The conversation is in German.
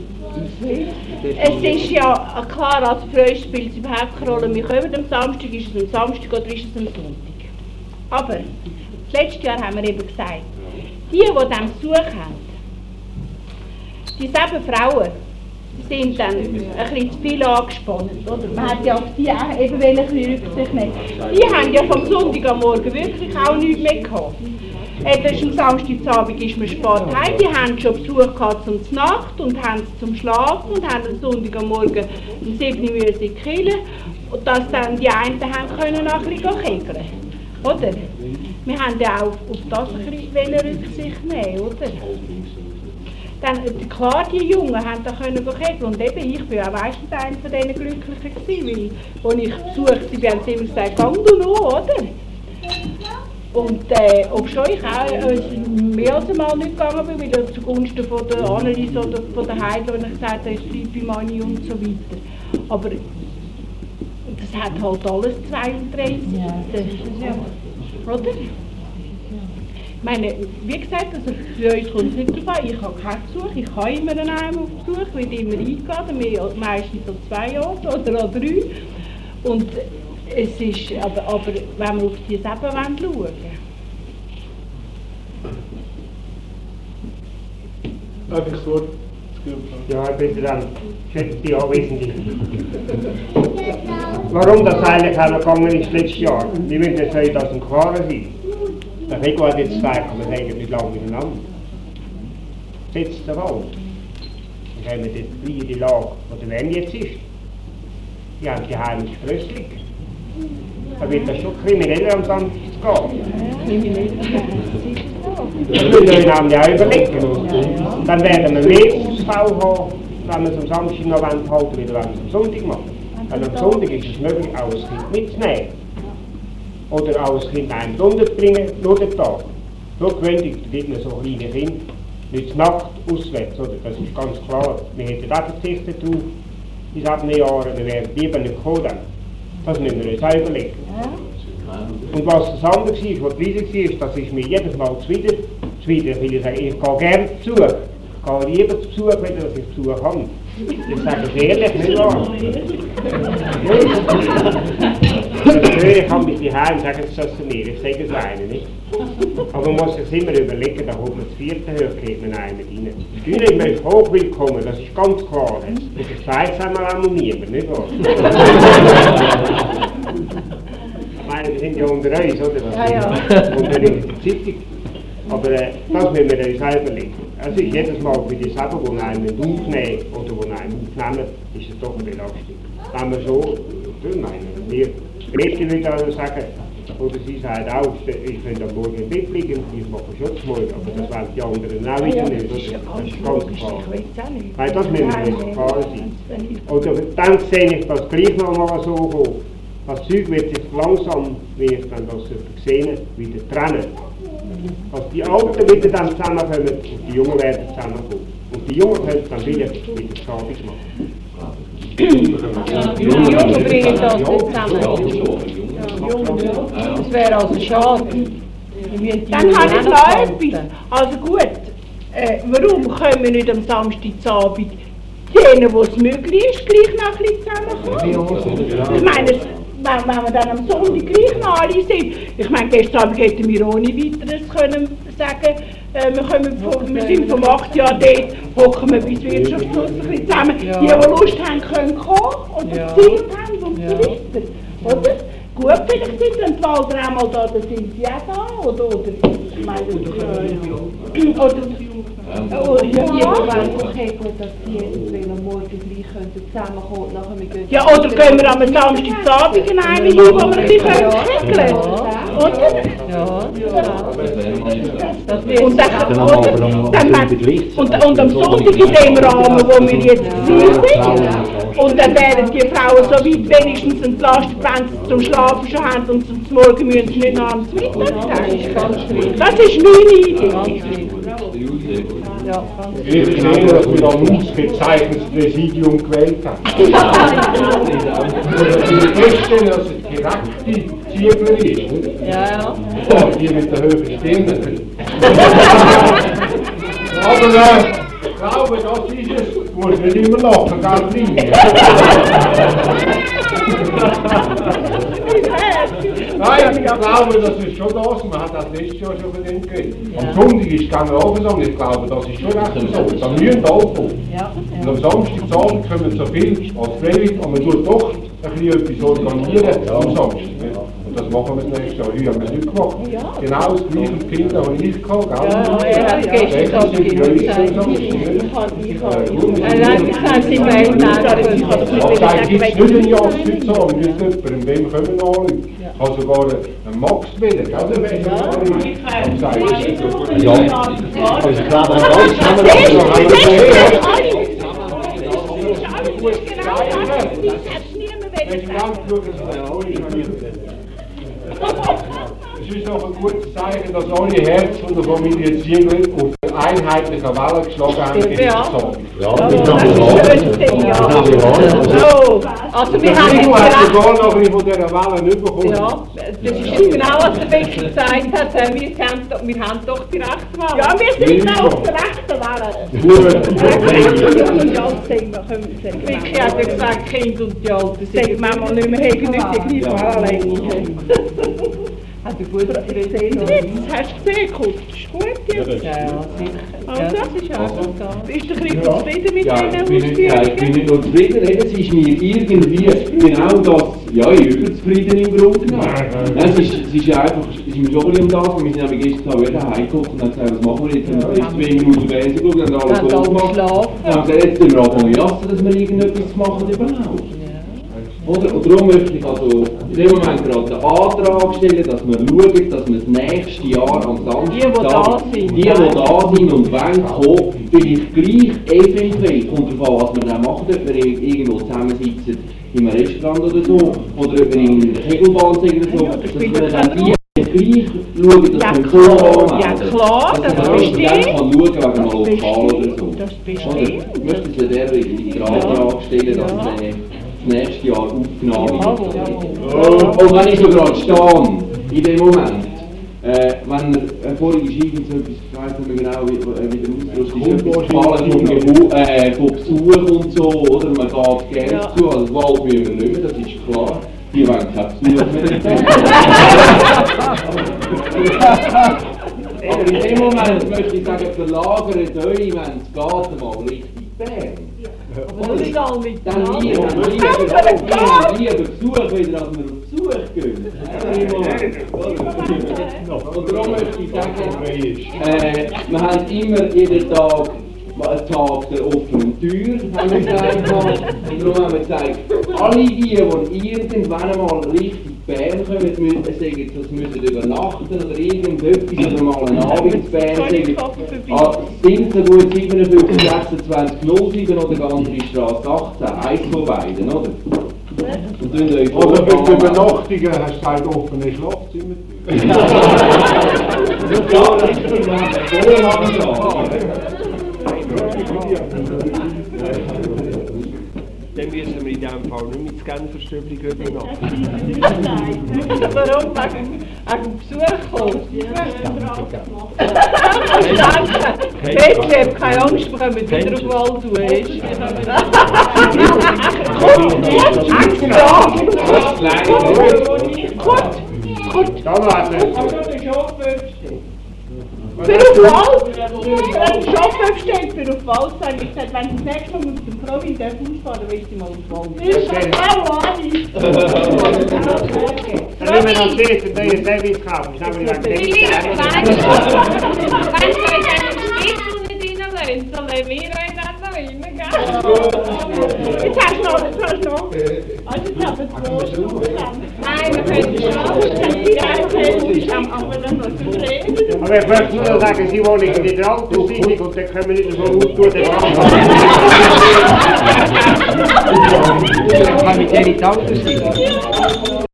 Es ist ja klar, als Frau spielt es überhaupt keine Rolle. Wir kommen am Samstag, ist es am Samstag oder ist es am Sonntag. Aber letztes Jahr haben wir eben gesagt, die diesen Besuch haben, die 7 Frauen, sind dann ein bisschen zu viel angespannt, oder? Man hat ja auf die auch eben ein bisschen Rücksicht nehmen. Die haben ja vom Sonntag am Morgen wirklich auch nichts mehr gehabt. Am Samstagabend ist man spät heim, die haben schon Besuch gehabt zum Nacht und haben es zum Schlafen und haben am Sonntag am Morgen um 7 Uhr in die Kirche, und dass dann die einen haben können auch ein bisschen kegeln, oder? Wir haben ja auch auf das ein bisschen Rücksicht nehmen, oder? Dann, klar, die Jungen haben da können kegeln, und eben, ich bin auch meistens einer von diesen Glücklichen gewesen, weil, als ich besucht sie haben sie immer gesagt, gang du noch, oder? Und obschon ich auch mehr als einmal nicht gegangen bin, weil zugunsten von der Annelies oder von der Heide, wo ich gesagt habe, ich bleibe bei Mani und so weiter. Aber das hat halt alles 2 und 3 Seiten. Ja. Oder? Ich meine, wie gesagt, also für uns kommt es nicht darauf an, ich habe keinen Besuch, ich habe immer einen auf Besuch, wird immer eingeladen, meistens so 2 Jahre oder 3. Und es ist, aber wenn wir auf die 7 schauen. Darf ich das Wort? Ja, Herr Präsident, geschätzte Anwesende. Warum das eigentlich auch noch gegangen ist letztes Jahr? Wir müssen jetzt heute aus dem Klaren sein. Der Rego hat jetzt gesagt, wir hängen nicht lange miteinander. Setzt der Wald. Dann haben wir die Lage, wo der Wenn jetzt ist. Die haben die heimische Frössling. Da wird das schon kriminell am Samstag zu gehen. Das müssen wir uns auch überlegen. Dann werden wir mehr Ausfall haben, wenn wir es am Samstag noch halten wollen, wie wenn wir es am Sonntag machen. Weil am Sonntag ist es möglich, auch ein Kind mitzunehmen. Oder auch ein Kind einen unterzubringen, nur den Tag. So gewöhnlich, da gibt man so kleine Kinder, nicht die Nacht auswärts, oder? Das ist ganz klar. Wir hätten auch verzichtet darauf, bis ab den Jahren, wir wären lieber nicht gekommen. Das müssen wir uns auch überlegen. Und was das andere war, was riesig war, das ist mir jedes Mal zuwider, weil ich sage, ich gehe gerne zu Besuch. Ich gehe lieber zu Besuch, wenn ich Besuch habe. Ich sage es ehrlich, nicht wahr? Ich kann mit die Herren sagen, es das zu mir, ich sage es einem nicht. Aber man muss sich immer überlegen, da holt man das 4. Höhe, geht man einen rein. Die Bühne ist hoch willkommen, das ist ganz klar. Das zweite haben wir auch niemand, nicht wahr? Ich meine, wir sind ja unter uns, oder? Ja. Unter der Zeitung. Aber das müssen wir uns selber überlegen. Es ist jedes Mal für die selber, die einen aufnehmen oder die einen aufnehmen, ist es doch eine Belastung. Wenn wir so, wir Mädchen würde also sagen, oder sie sagt auch, ich könnte am Morgen im Bett liegen, ich mache Schutzmord, aber das wollen die anderen auch wieder nicht. Das ist ganz klar. Weil das müssen wir uns klar sein. Oder dann sehe ich das gleich noch mal so kommen. Das Zeug wird sich langsam, wie ich dann das gesehen wieder trennen. Dass die Alten wieder dann zusammenkommen und die Jungen werden zusammenkommen. Und die Jungen können dann wieder Schadig machen. Die Jungen bringen das nicht zusammen. Das wäre also schade. Dann habe ich noch etwas. Also gut, warum können wir nicht am Samstagabend denen, wo es möglich ist, gleich noch ein bisschen zusammenkommen? Ich meine, wenn wir dann am Sonntag gleich noch alle sind. Ich meine, gestern Abend hätten wir ohne weiteres können sagen, wir sind vom 8 Jahr dort, hocken wir bis Wirtschaftsschluss ein bisschen zusammen. Ja. Die Lust haben, können kommen oder Zeit haben und so weiter. Oder? Gut, vielleicht sind dann die Walder auch mal da, dann sind sie auch da. Oder ich meine, okay, gut, dass die eventuell am Morgen gleich zusammenkommen können. Ja, oder gehen wir am Samstagabend in eine hin, wo wir ein bisschen kegeln können. Oder? Ja. Und am Sonntag in dem Rahmen, wo wir jetzt sind. Und dann wären die Frauen so weit wenigstens entlastet, wenn sie zum Schlafen schon haben und zum Morgen müssen sie nicht noch ans Mittag denken. Das ist meine Idee. Ja, ich sehe, dass wir ein ausgezeichnetes Präsidium gewählt haben. Ich feststellen, dass es direkte Ziegler ist, oder? Ja. Die mit der höheren Stimme. Aber ich glaube, das ist Du musst nicht immer lachen, gell, Nein, ich glaube, das ist schon das. Man hat das letztes Jahr schon von dem geredet. Am Sonntag ist es auch so, ich glaube, das ist schon recht so. Da müssen alle kommen. Und am Samstagabend kommen so viel als freiwillig, aber man tut doch ein bisschen etwas organisieren am Samstag. Und das machen wir das nächste Jahr. Heute haben wir es nicht gemacht. Genau das gleiche Kinder habe ich gehabt, gell? Ja, er hat gestern gesagt, gibt es nicht einen Jahreszeit so, wir müssen jemanden, wem können wir anrufen? Ich habe sogar einen Max wieder, gell? Also ich glaube, in Deutsch haben wir das noch. Es ist noch ein gutes Zeichen, dass alle Herzen der Familie Ziegler auf der einheitlichen Welle geschlagen haben in dieser Sache. Ja, das ist das Schönste, ja. Also wir haben Du hast sogar noch ein bisschen von dieser Welle nicht bekommen. Ja, das ist genau, was der Beck gesagt hat. Wir haben doch die rechte Wahl. Ja, wir sind auch auf der rechten Wahl. Vicky hat ja gesagt, Kind und die Alten sind manchmal nicht mehr, haben nicht die gleiche Wahl alleine. Hat er gut gesehen? Hast du gesehen, Kurt? Ist gut jetzt? Ja, sicher. Also, das ist auch so. Bist du ein bisschen zufrieden mit diesen Ausführungen? Ich bin nicht nur zufrieden, es ist mir irgendwie genau das, ja, ich bin überzufrieden im Grunde genommen. Es ist ja einfach, es ist mir schon ein bisschen um das, wir sind aber gestern wieder heimgekocht und haben gesagt, was machen wir jetzt? Wir haben jetzt 2 Minuten Fernsehen geschaut und haben alles so gemacht. Und haben gesagt, jetzt müssen wir anfangen jassen, dass wir irgendetwas machen überhaupt. Oder? Und darum möchte ich also in dem Moment gerade den Antrag stellen, dass wir schauen, dass wir das nächste Jahr am Samstag, die da sind und wollen kommen, vielleicht gleich eventuell, kommt darauf an, was wir dann machen, ob wir irgendwo zusammensitzen in einem Restaurant oder so, oder ob wir in der Kegelbahn sind oder so, dass wir dann gleich schauen, dass wir so anmelden. Ja klar, das bestimmt. Dass man dann schauen kann, wegen einem Lokal oder so. Das bestimmt. Ich möchte es der den Antrag stellen, dass wir nächstes Jahr aufgenommen wird. Und wenn ich so gerade stehe, in dem Moment, wenn er vorhin ist irgendetwas, ich weiss nicht mehr genau, wie der Ausdruck ist, etwas gefallen von Besuch und so, oder man geht gerne zu, also Wald müssen wir nicht mehr, das ist klar. Die wollen keinen Besuch mehr. Aber in dem Moment möchte ich sagen, verlagert euch, wenn es geht, mal Richtung Bern. Aber das ist all mit Dann lieber Besuch, wieder als wir auf Besuch gehen. Und darum möchte ich sagen, wir haben immer jeden Tag einen Tag der offenen Tür, haben wir gesagt. Und darum haben wir gesagt, alle die irgendwann einmal Richtung Bern kommen, müssen sagen, das müssen übernachten oder irgendetwas oder mal einen Abend in Bern sagen. Sinzengut 57 26 07 oder Gantry Straße 18, eins von beiden, oder? Und euch also mit den Übernachtungen hast du halt offene Schlafzimmer. Ja, das ist Dann müssen wir in diesem Fall nicht mit Genferstübli übernachten. Warum? Wegen Besuch kommt. Petri, hab keine Angst, wir kommen wieder auf Wald zu. Da warte. Für auf Wald? Wenn der Chauffeur steht für auf Wald sein, ich gesagt, wenn sie das nächste Mal mit dem Provi in den Bus fahren, dann will ich mal auf Wald. Ich auch Ani. Dann müssen wir noch sehen, dass wir Service kaufen. Ich habe gesagt, Wenn Sie euch einen Stiefel nicht reinlösen, dann lassen wir euch dann noch rein, gell? Jetzt hast du noch. Also jetzt haben wir 2 Stunden. Nein, wir können schon. Aber dann noch zu reden. aber ich möchte nur sagen, Sie wohnen in der Alterssiedlung und dann können wir nicht so gut tun. Dann kann ich ja in die Alterssiedlung.